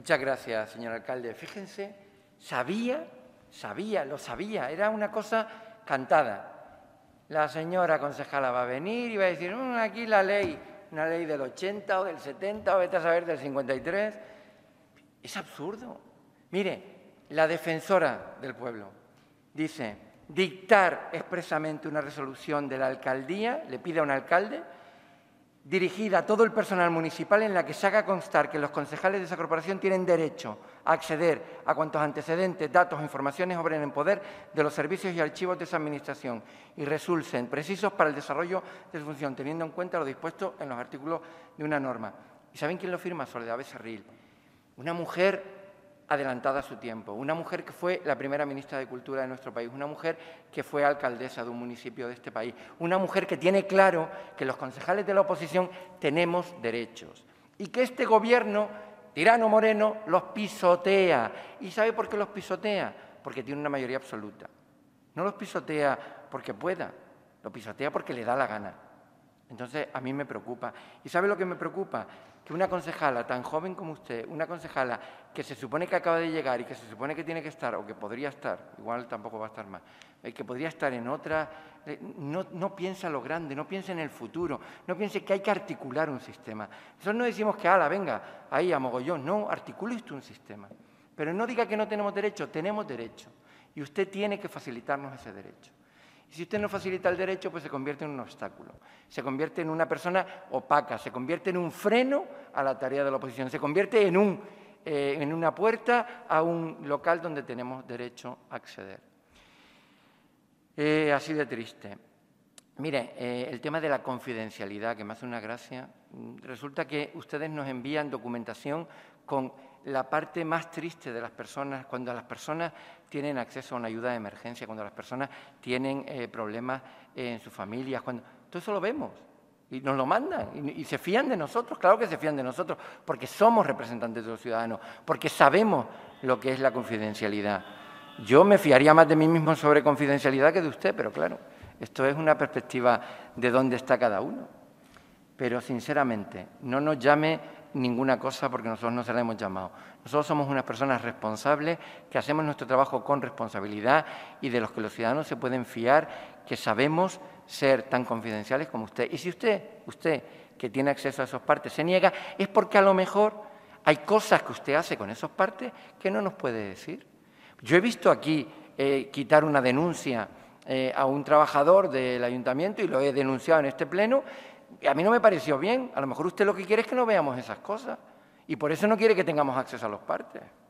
Muchas gracias, señor alcalde. Fíjense, lo sabía, era una cosa cantada. La señora concejala va a venir y va a decir, aquí la ley, una ley del 80 o del 70 o vete a saber del 53. Es absurdo. Mire, la defensora del pueblo dice, dictar expresamente una resolución de la alcaldía, le pide a un alcalde, dirigida a todo el personal municipal en la que se haga constar que los concejales de esa corporación tienen derecho a acceder a cuantos antecedentes, datos o informaciones obren en poder de los servicios y archivos de esa administración y resulten precisos para el desarrollo de su función, teniendo en cuenta lo dispuesto en los artículos de una norma. ¿Y saben quién lo firma? Soledad Becerril, una mujer adelantada a su tiempo, una mujer que fue la primera ministra de Cultura de nuestro país, una mujer que fue alcaldesa de un municipio de este país, una mujer que tiene claro que los concejales de la oposición tenemos derechos y que este gobierno, tirano Moreno, los pisotea. ¿Y sabe por qué los pisotea? Porque tiene una mayoría absoluta. No los pisotea porque pueda, lo pisotea porque le da la gana. Entonces, a mí me preocupa. ¿Y sabe lo que me preocupa? Que una concejala tan joven como usted, una concejala que se supone que acaba de llegar y que se supone que tiene que estar, o que podría estar, igual tampoco va a estar más, que podría estar en otra, no piensa lo grande, no piensa en el futuro, no piense que hay que articular un sistema. Nosotros no decimos que, venga, ahí a mogollón, no, articule usted un sistema. Pero no diga que no tenemos derecho, tenemos derecho. Y usted tiene que facilitarnos ese derecho. Y si usted no facilita el derecho, pues se convierte en un obstáculo, se convierte en una persona opaca, se convierte en un freno a la tarea de la oposición, se convierte en una puerta a un local donde tenemos derecho a acceder. Así de triste. Mire, el tema de la confidencialidad, que me hace una gracia, resulta que ustedes nos envían documentación con la parte más triste de las personas, cuando las personas tienen acceso a una ayuda de emergencia, cuando las personas tienen problemas en sus familias, todo eso lo vemos y nos lo mandan y se fían de nosotros, claro que se fían de nosotros, porque somos representantes de los ciudadanos, porque sabemos lo que es la confidencialidad. Yo me fiaría más de mí mismo sobre confidencialidad que de usted, pero claro, esto es una perspectiva de dónde está cada uno. Pero, sinceramente, no nos llame ninguna cosa porque nosotros no se la hemos llamado. Nosotros somos unas personas responsables que hacemos nuestro trabajo con responsabilidad y de los que los ciudadanos se pueden fiar, que sabemos ser tan confidenciales como usted. Y si usted que tiene acceso a esos partes se niega, es porque a lo mejor hay cosas que usted hace con esos partes que no nos puede decir. Yo he visto aquí quitar una denuncia a un trabajador del ayuntamiento y lo he denunciado en este pleno. A mí no me pareció bien. A lo mejor usted lo que quiere es que no veamos esas cosas y por eso no quiere que tengamos acceso a los partes.